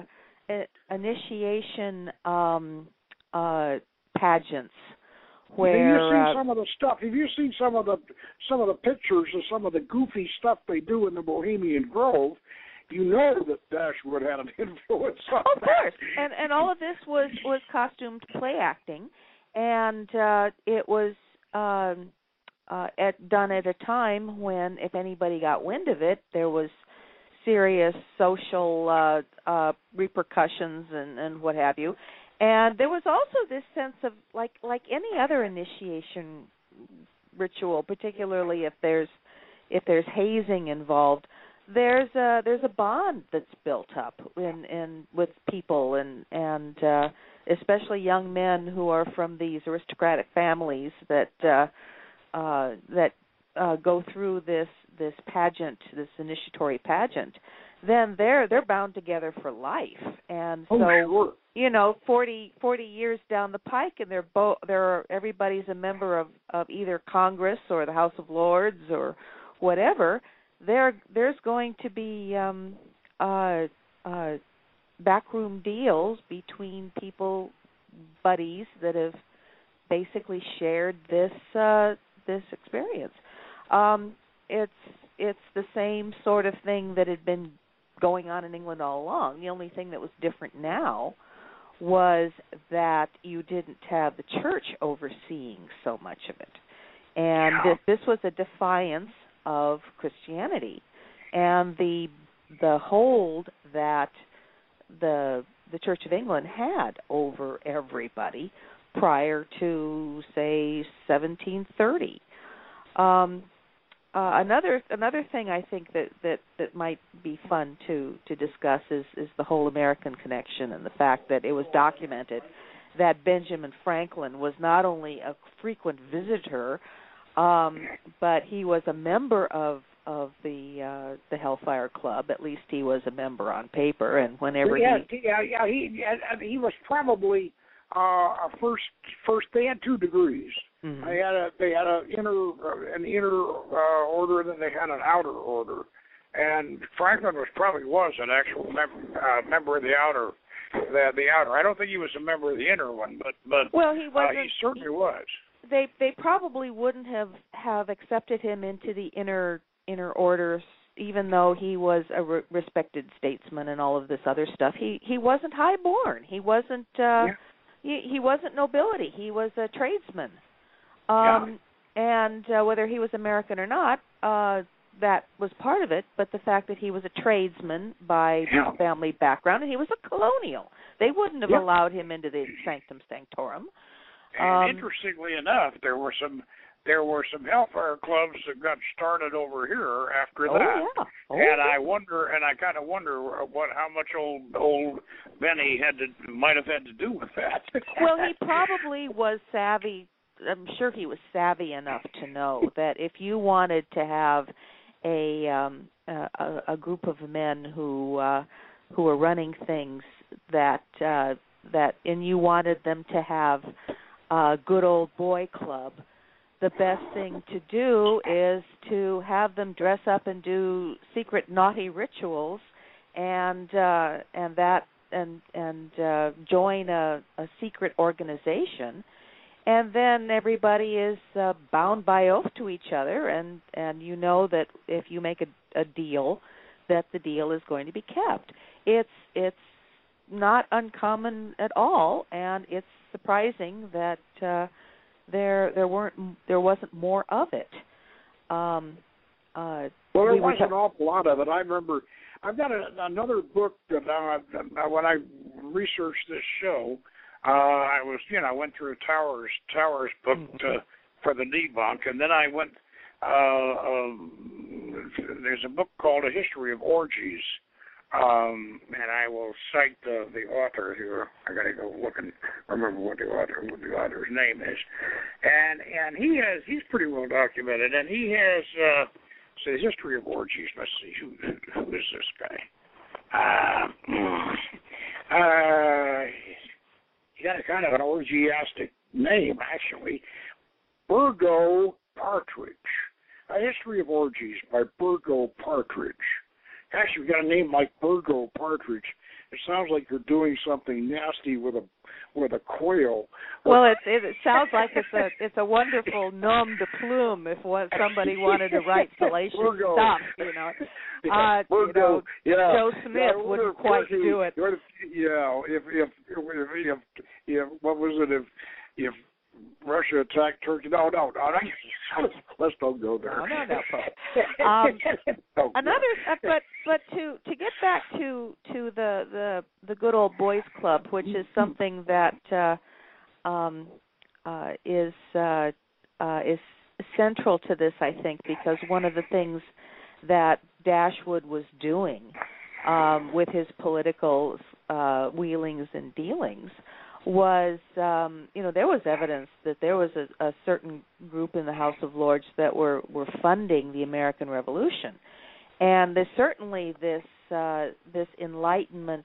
initiation um, uh, pageants. Where
have you seen
uh,
some of the stuff? Have you seen some of the some of the pictures of some of the goofy stuff they do in the Bohemian Grove? You know that Dashwood had an influence on
Of
that.
course, and and all of this was was costumed play acting, and uh, it was um, uh, at, done at a time when, if anybody got wind of it, there was serious social uh, uh, repercussions and, and what have you. And there was also this sense of, like like any other initiation ritual, particularly if there's if there's hazing involved. There's a there's a bond that's built up in, in with people and and uh, especially young men who are from these aristocratic families that uh, uh, that uh, go through this this pageant, this initiatory pageant. Then they're they're bound together for life, and so
oh, sure.
you know, forty, forty years down the pike, and they're both they're everybody's a member of, of either Congress or the House of Lords or whatever. There, there's going to be um, uh, uh, backroom deals between people, buddies that have basically shared this uh, this experience. Um, it's it's the same sort of thing that had been going on in England all along. The only thing that was different now was that you didn't have the church overseeing so much of it, and
Yeah.
this, this was a defiance of Christianity and the the hold that the the Church of England had over everybody prior to, say, seventeen thirty. Um, uh, another another thing I think that, that, that might be fun to, to discuss is, is the whole American connection and the fact that it was documented that Benjamin Franklin was not only a frequent visitor, Um, but he was a member of of the uh, the Hellfire Club. At least he was a member on paper. And whenever
yeah,
he
yeah, yeah, he he was probably uh, a first first. They had two degrees.
mm-hmm.
They had a they had a inner uh, an inner uh, order, and then they had an outer order. And Franklin was probably was an actual member uh, member of the outer the the outer. I don't think he was a member of the inner one, but but
well, he wasn't.
Uh, he certainly
he,
was.
They they probably wouldn't have, have accepted him into the inner inner orders, even though he was a re- respected statesman and all of this other stuff. He he wasn't highborn. He wasn't uh,
yeah.
he, he wasn't nobility. He was a tradesman.
Yeah.
Um, and uh, whether he was American or not, uh, that was part of it, but the fact that he was a tradesman by
Yeah.
family background, and he was a colonial. They wouldn't have
Yeah.
allowed him into the Sanctum Sanctorum.
And
Um,
interestingly enough, there were some there were some hellfire clubs that got started over here after
oh,
that.
yeah. Oh,
and
yeah.
I wonder, and I kind of wonder what how much old old Benny had to might have had to do with that.
Well, he probably was savvy. I'm sure he was savvy enough to know that if you wanted to have a um, a, a group of men who uh, who were running things that uh, that and you wanted them to have a good old boy club, the best thing to do is to have them dress up and do secret naughty rituals, and uh, and that and and uh, join a, a secret organization, and then everybody is uh, bound by oath to each other, and, and you know that if you make a, a deal, that the deal is going to be kept. It's it's not uncommon at all, and it's surprising that. Uh, There, there weren't, there wasn't more of it. Um, uh,
well, there
we
was
ta-
an awful lot of it. I remember. I've got a, another book that uh, when I researched this show, uh, I was, you know, I went through Towers Towers book to, for the debunk, and then I went. Uh, um, there's a book called A History of Orgies. Um, and I will cite the, the author here. I got to go look and remember what the author what the author's name is. And and he has he's pretty well documented, and he has uh, so the history of orgies. Let's see who who is this guy. Uh, uh, he got a kind of an orgiastic name actually. Burgo Partridge. A History of Orgies by Burgo Partridge. Actually, we've got a name like Burgo Partridge. It sounds like you're doing something nasty with a with a quail.
Well, it, it it sounds like it's a it's a wonderful nom de plume if what somebody wanted to write salacious
Burgo.
stuff, you know.
Yeah,
Uh,
Burgo.
you know,
Yeah.
Joe Smith
Yeah,
wouldn't
if
quite
you-
do it.
Yeah, if if if if, if what was it if if Russia attacked Turkey? No, no, no. no let's don't go there.
No, no, no. Um,
oh,
another, uh, but but to to get back to to the the the good old boys club, which is something that uh, um, uh, is uh, uh, is central to this, I think, because one of the things that Dashwood was doing um, with his political uh, wheelings and dealings was, um, you know, there was evidence that there was a, a certain group in the House of Lords that were, were funding the American Revolution. And there's certainly this uh, this Enlightenment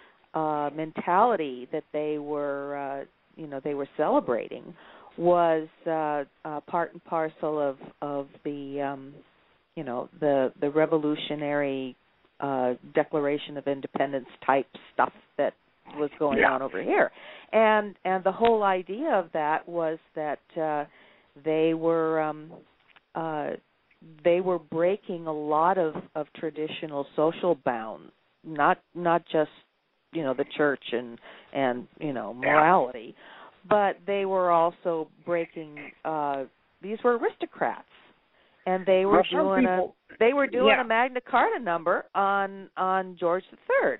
uh, mentality that they were, uh, you know, they were celebrating was uh, uh, part and parcel of of the, um, you know, the the revolutionary uh, Declaration of Independence type stuff that was going
yeah.
on over here, and and the whole idea of that was that uh, they were um, uh, they were breaking a lot of, of traditional social bounds, not not just you know the church and and you know morality, but they were also breaking. Uh, these were aristocrats, and they were
well,
doing
people,
a they were doing
yeah.
a Magna Carta number on on George the Third.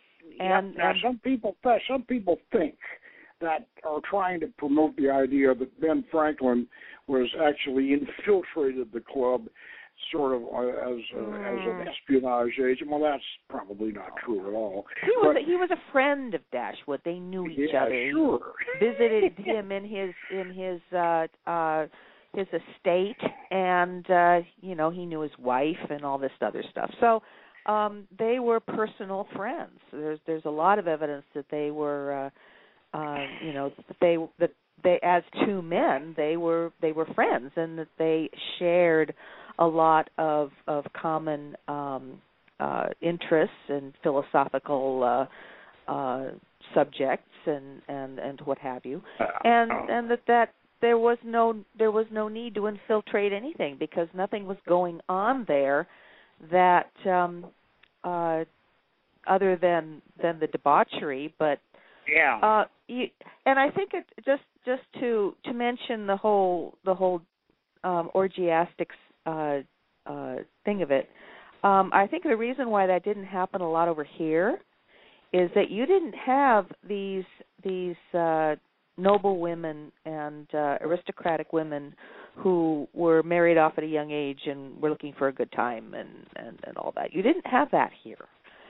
And,
yeah. Now,
and
some people th- some people think that are trying to promote the idea that Ben Franklin was actually infiltrated the club, sort of uh, as a,
mm.
as an espionage agent. Well, that's probably not true at all.
He was
but,
a, he was a friend of Dashwood. They knew each
yeah,
other.
Sure.
He visited him in his in his uh, uh, his estate, and uh, you know he knew his wife and all this other stuff. So. Um, they were personal friends. There's there's a lot of evidence that they were, uh, uh, you know, that they that they as two men they were they were friends, and that they shared a lot of of common um, uh, interests and philosophical uh, uh, subjects and, and, and what have you, and and that that there was no there was no need to infiltrate anything because nothing was going on there that um, uh, other than than the debauchery, but
yeah,
uh, you, and I think it just just to to mention the whole the whole um, orgiastic uh, uh, thing of it. Um, I think the reason why that didn't happen a lot over here is that you didn't have these these uh, noble women and uh, aristocratic women who were married off at a young age and were looking for a good time and, and, and all that. You didn't have that here.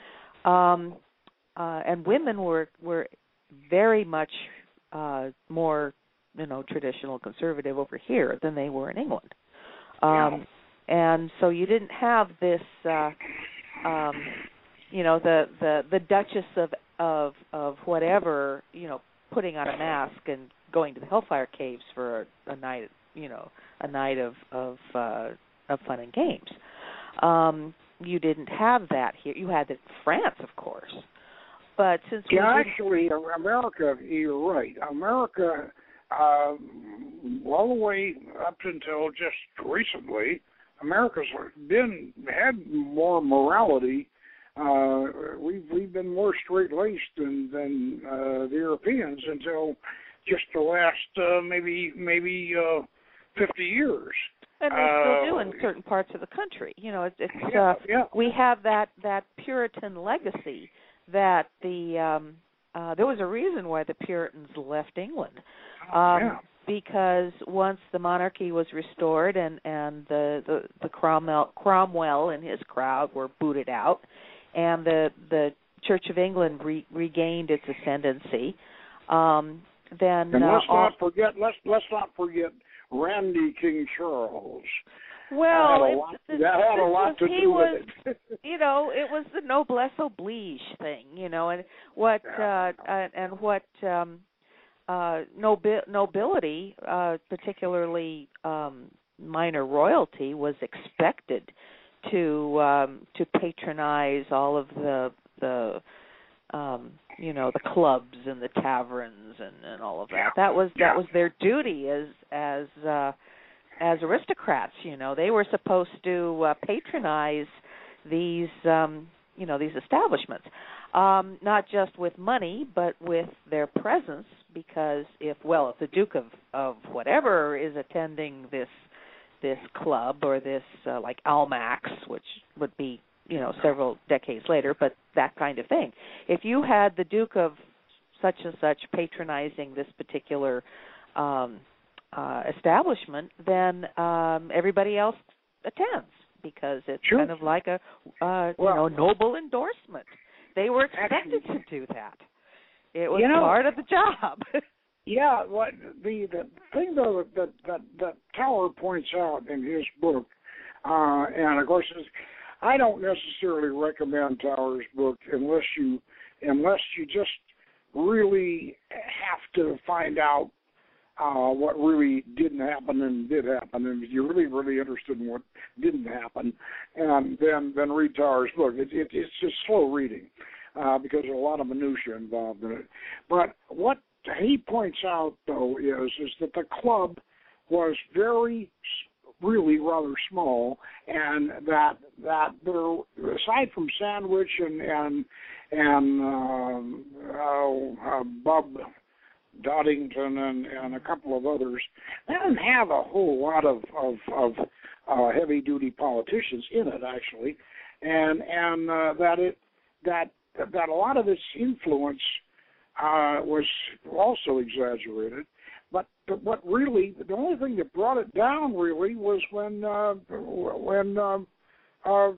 Um, uh, and women were were very much uh, more, you know, traditional conservative over here than they were in England. Um, and so you didn't have this, uh, um, you know, the, the, the Duchess of, of of whatever, you know, putting on a mask and going to the Hellfire Caves for a, a night, you know, a night of of, uh, of fun and games. Um, you didn't have that here. You had it in France, of course. But since
yeah,
we
actually, America, you're right. America, uh, all the way up until just recently, America's been had more morality. Uh, we've we've been more straight-laced than than uh, the Europeans until just the last uh, maybe maybe uh, fifty years.
And they
uh,
still do in certain parts of the country. You know, it's, it's
yeah,
uh,
yeah.
we have that that Puritan legacy that the um, uh, there was a reason why the Puritans left England. Um,
yeah.
Because once the monarchy was restored and, and the, the, the Cromwell, Cromwell and his crowd were booted out, and the the Church of England re, regained its ascendancy, um, then
and
uh,
let's
all,
not forget let's let's not forget Randy King Charles.
well,
that had a
it,
lot,
this,
that had a
this
lot
was,
to
he
do
was,
with it.
you know, it was the noblesse oblige thing, you know, and what uh, and, and what. Um, Uh, nobi- nobility, uh, particularly um, minor royalty, was expected to um, to patronize all of the the um, you know the clubs and the taverns and, and all of that.
Yeah.
That was
Yeah.
that was their duty as as uh, as aristocrats. You know, they were supposed to uh, patronize these um, you know these establishments. Um, not just with money, but with their presence, because if, well, if the Duke of, of whatever is attending this this club or this, uh, like Almax, which would be, you know, several decades later, but that kind of thing. If you had the Duke of such and such patronizing this particular um, uh, establishment, then um, everybody else attends, because it's
Sure.
kind of like a, uh,
Well,
you know, noble endorsement. They were expected
actually,
to do that. It was
you know,
part of the job.
yeah, what the the thing though that that that Tower points out in his book, uh, and of course, I don't necessarily recommend Tower's book unless you unless you just really have to find out uh, what really didn't happen and did happen, and if you're really really interested in what didn't happen, and then then read Tower's book. It, it, it's just slow reading. Uh, because there's a lot of minutia involved in it. But what he points out, though, is is that the club was very, really rather small, and that that there, aside from Sandwich and and and um, uh, uh, Bob Doddington and, and a couple of others, they didn't have a whole lot of of, of uh, heavy duty politicians in it, actually, and and uh, that it that. that a lot of its influence uh, was also exaggerated, but what really, the only thing that brought it down really was when uh, when um, uh,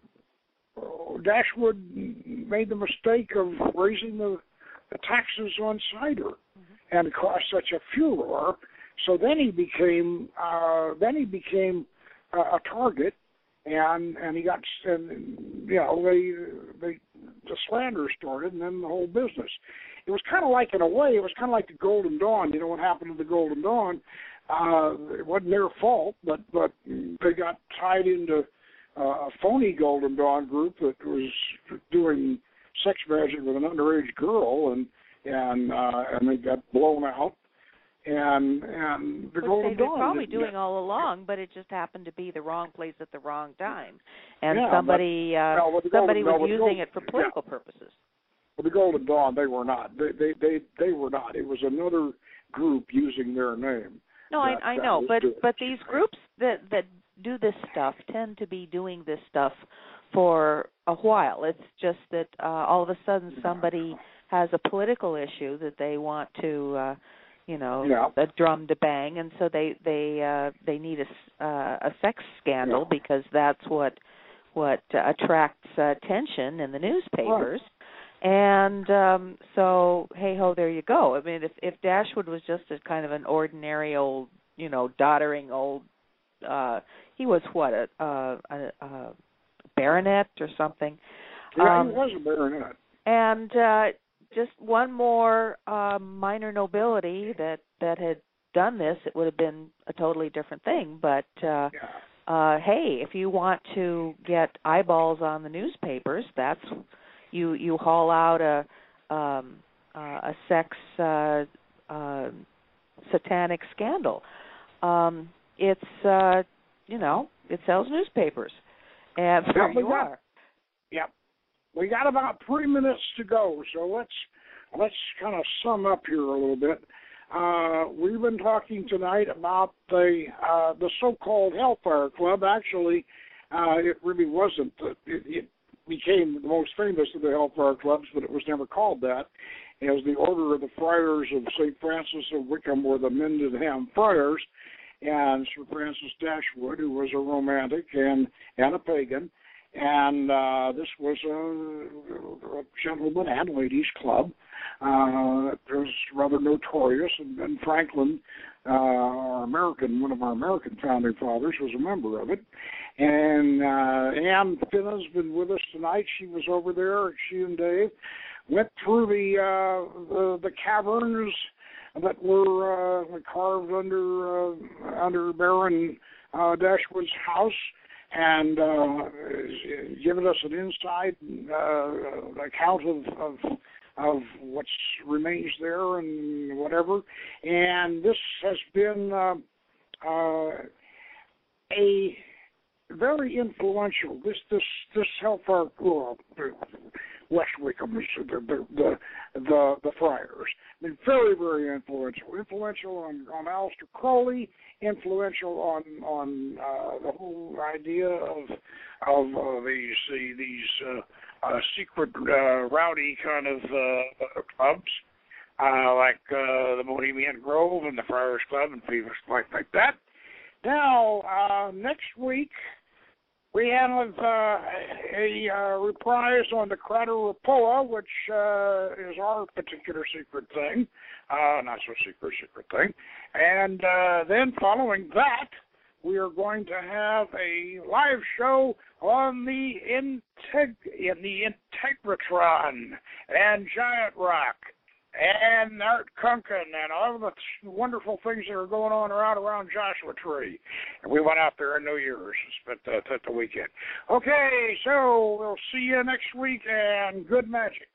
Dashwood made the mistake of raising the, the taxes on cider, mm-hmm. and caused such a furor. So then he became uh, then he became a, a target. And and he got and you know they they the slander started, and then the whole business. It was kind of like, in a way, it was kind of like the Golden Dawn. You know what happened to the Golden Dawn? Uh, it wasn't their fault, but but they got tied into uh, a phony Golden Dawn group that was doing sex magic with an underage girl, and and uh, and they got blown out. And and the
Which
Golden
they were
Dawn
probably
did,
doing all along, but it just happened to be the wrong place at the wrong time, and
yeah,
somebody
but,
uh,
no, well,
somebody
Golden,
was
no,
using
Golden,
it for political
yeah.
purposes.
Well, the Golden Dawn, they were not. They they they, they were not. It was another group using their name.
No,
that,
I, I
that
know, but
doing.
but these groups that that do this this stuff tend to be doing this stuff for a while. It's just that uh, all of a sudden somebody has a political issue that they want to, uh, you know,
yeah.
a drum to bang, and so they they uh, they need a, uh, a sex scandal
yeah.
because that's what what uh, attracts uh, attention in the newspapers. Right. And um, so, hey ho, there you go. I mean, if if Dashwood was just a kind of an ordinary old, you know, doddering old, uh, he was what a, a, a, a baronet or something.
Yeah,
um,
he was a baronet.
And uh, just one more uh, minor nobility that that had done this, it would have been a totally different thing. But uh,
yeah.
uh, hey, if you want to get eyeballs on the newspapers, that's You you haul out a um, uh, a sex uh, uh, satanic scandal. Um, it's uh, you know it sells newspapers, and there you
got,
are.
Yep, we got about three minutes to go, so let's let's kind of sum up here a little bit. Uh, we've been talking tonight about the uh, the so-called Hellfire Club. Actually, uh, it really wasn't. It, it became the most famous of the Hellfire Clubs, but it was never called that, as the Order of the Friars of Saint Francis of Wickham were the Mendenham Friars, and Sir Francis Dashwood, who was a romantic and, and a pagan, and uh, this was a, a gentleman and ladies club. Uh, it was rather notorious, and, and Franklin, uh, our American, one of our American founding fathers, was a member of it. And uh, Ann Finna's been with us tonight. She was over there. She and Dave went through the uh, the, the caverns that were uh, carved under uh, under Baron uh, Dashwood's house, and uh, given us an inside uh, account of, of of what remains there and whatever. And this has been uh, uh, a very influential. This this this Hellfire Club, West Wickham, the the the the, the Friars, been very very influential. Influential on, on Aleister Crowley. Influential on on uh, the whole idea of of uh, these the, these uh, uh, secret uh, rowdy kind of uh, clubs, uh, like uh, the Bohemian Grove and the Friars Club and things like like that. Now uh, next week we have uh, a uh, reprise on the Crater Rapoa, which uh, is our particular secret thing, uh, not so secret, secret thing. And uh, then following that, we are going to have a live show on the Integ- in the Integratron and Giant Rock and Art Kunkin and all of the wonderful things that are going on around around Joshua Tree. And we went out there in New Year's, spent the, the weekend. Okay, so we'll see you next week, and good magic.